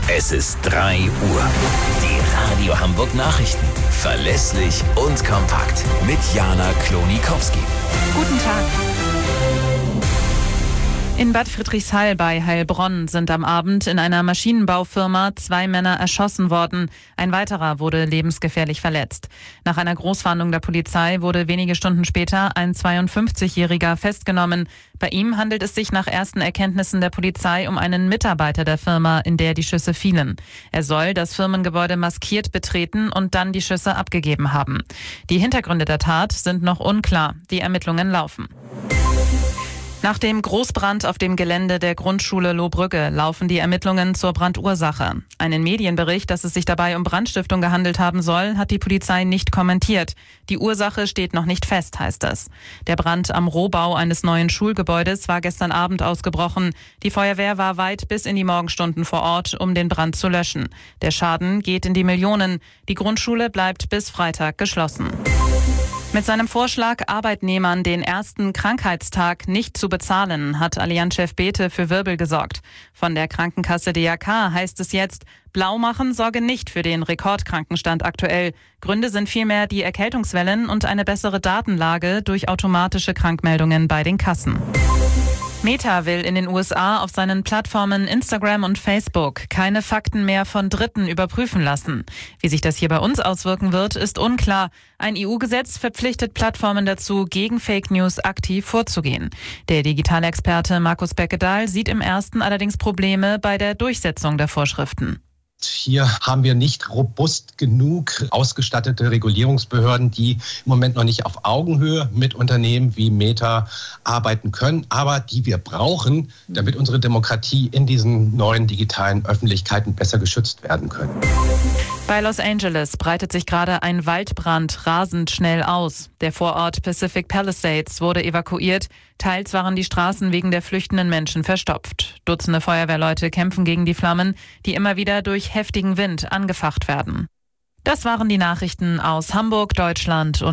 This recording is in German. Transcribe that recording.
Es ist 3 Uhr. Die Radio Hamburg Nachrichten. Verlässlich und kompakt. Mit Jana Klonikowski. Guten Tag. In Bad Friedrichshall bei Heilbronn sind am Abend in einer Maschinenbaufirma 2 Männer erschossen worden. Ein weiterer wurde lebensgefährlich verletzt. Nach einer Großfahndung der Polizei wurde wenige Stunden später ein 52-Jähriger festgenommen. Bei ihm handelt es sich nach ersten Erkenntnissen der Polizei um einen Mitarbeiter der Firma, in der die Schüsse fielen. Er soll das Firmengebäude maskiert betreten und dann die Schüsse abgegeben haben. Die Hintergründe der Tat sind noch unklar. Die Ermittlungen laufen. Nach dem Großbrand auf dem Gelände der Grundschule Lohbrügge laufen die Ermittlungen zur Brandursache. Einen Medienbericht, dass es sich dabei um Brandstiftung gehandelt haben soll, hat die Polizei nicht kommentiert. Die Ursache steht noch nicht fest, heißt es. Der Brand am Rohbau eines neuen Schulgebäudes war gestern Abend ausgebrochen. Die Feuerwehr war weit bis in die Morgenstunden vor Ort, um den Brand zu löschen. Der Schaden geht in die Millionen. Die Grundschule bleibt bis Freitag geschlossen. Mit seinem Vorschlag, Arbeitnehmern den ersten Krankheitstag nicht zu bezahlen, hat Allianz-Chef Bethe für Wirbel gesorgt. Von der Krankenkasse DRK heißt es jetzt, blau machen sorge nicht für den Rekordkrankenstand aktuell. Gründe sind vielmehr die Erkältungswellen und eine bessere Datenlage durch automatische Krankmeldungen bei den Kassen. Meta will in den USA auf seinen Plattformen Instagram und Facebook keine Fakten mehr von Dritten überprüfen lassen. Wie sich das hier bei uns auswirken wird, ist unklar. Ein EU-Gesetz verpflichtet Plattformen dazu, gegen Fake News aktiv vorzugehen. Der Digitalexperte Markus Beckedahl sieht im ersten allerdings Probleme bei der Durchsetzung der Vorschriften. Hier haben wir nicht robust genug ausgestattete Regulierungsbehörden, die im Moment noch nicht auf Augenhöhe mit Unternehmen wie Meta arbeiten können, aber die wir brauchen, damit unsere Demokratie in diesen neuen digitalen Öffentlichkeiten besser geschützt werden können. Bei Los Angeles breitet sich gerade ein Waldbrand rasend schnell aus. Der Vorort Pacific Palisades wurde evakuiert. Teils waren die Straßen wegen der flüchtenden Menschen verstopft. Dutzende Feuerwehrleute kämpfen gegen die Flammen, die immer wieder durch heftigen Wind angefacht werden. Das waren die Nachrichten aus Hamburg, Deutschland und